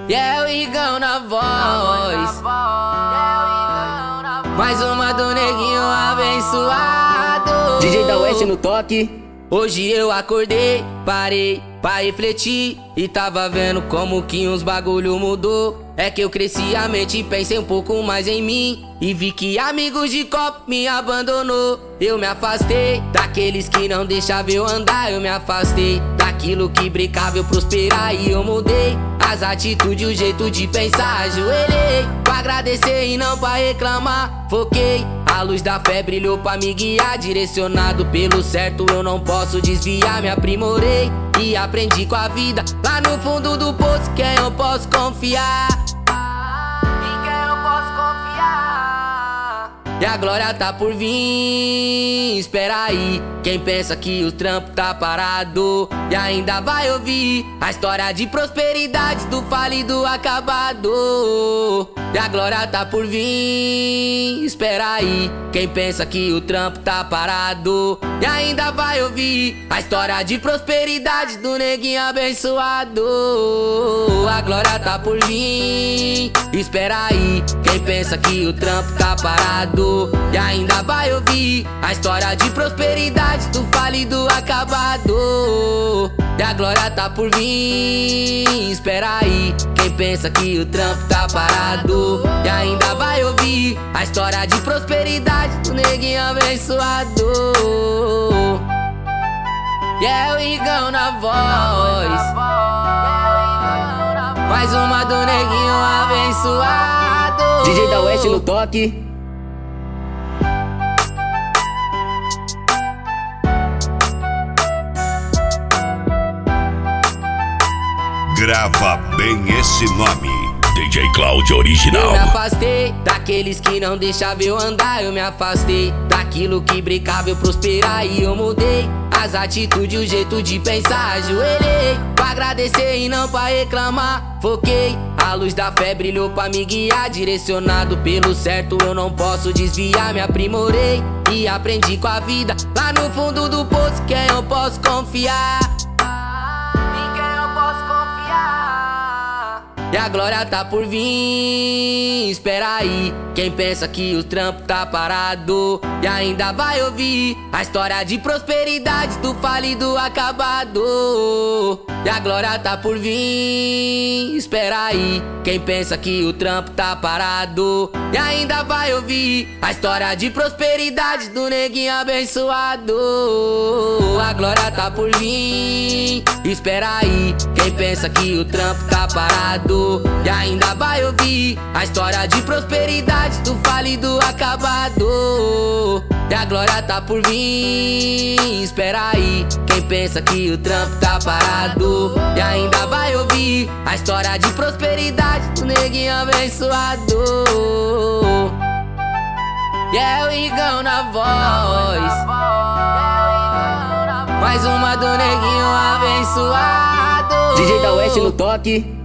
E é o Igão na voz. Mais uma do neguinho abençoado. DJ da West no toque. Hoje eu acordei, parei pra refletir e tava vendo como que uns bagulho mudou. É que eu cresci a mente e pensei um pouco mais em mim e vi que amigos de copo me abandonou. Eu me afastei daqueles que não deixavam eu andar. Eu me afastei daquilo que brincava eu prosperar. E eu mudei as atitudes, o jeito de pensar. Ajoelhei pra agradecer e não pra reclamar. Foquei, a luz da fé brilhou pra me guiar. Direcionado pelo certo eu não posso desviar. Me aprimorei e aprendi com a vida. Lá no fundo do poço quem eu posso confiar. Em quem eu posso confiar. E a glória tá por vir. Espera aí, quem pensa que o trampo tá parado e ainda vai ouvir a história de prosperidade do falido acabado. E a glória tá por vir. Espera aí, quem pensa que o trampo tá parado e ainda vai ouvir a história de prosperidade do neguinho abençoado. A glória tá por vir. Espera aí, quem pensa que o trampo tá parado e ainda vai ouvir a história de prosperidade do falido acabado. E a glória tá por vir. Espera aí, quem pensa que o trampo tá parado e ainda vai ouvir a história de prosperidade do neguinho abençoado. E é o Igão na voz. Mais uma do neguinho abençoado. DJ da West no toque. Grava bem esse nome, DJ Cláudio Original. Eu me afastei daqueles que não deixavam eu andar. Eu me afastei daquilo que brincava eu prosperar. E eu mudei as atitudes, o jeito de pensar. Ajoelhei pra agradecer e não pra reclamar. Foquei, a luz da fé brilhou pra me guiar. Direcionado pelo certo eu não posso desviar. Me aprimorei e aprendi com a vida. Lá no fundo do poço quem eu posso confiar. E a glória tá por vir. Espera aí, quem pensa que o trampo tá parado e ainda vai ouvir a história de prosperidade do falido acabado. E a glória tá por vir. Espera aí, quem pensa que o trampo tá parado e ainda vai ouvir a história de prosperidade do neguinho abençoado. A glória tá por vir. Espera aí, quem pensa que o trampo tá parado e ainda vai ouvir a história de prosperidade do falido acabado. E a glória tá por vir. Espera aí, quem pensa que o trampo tá parado e ainda vai ouvir a história de prosperidade do neguinho abençoado. E é o Igão na voz. Mais uma do neguinho abençoado. DJ da West no toque.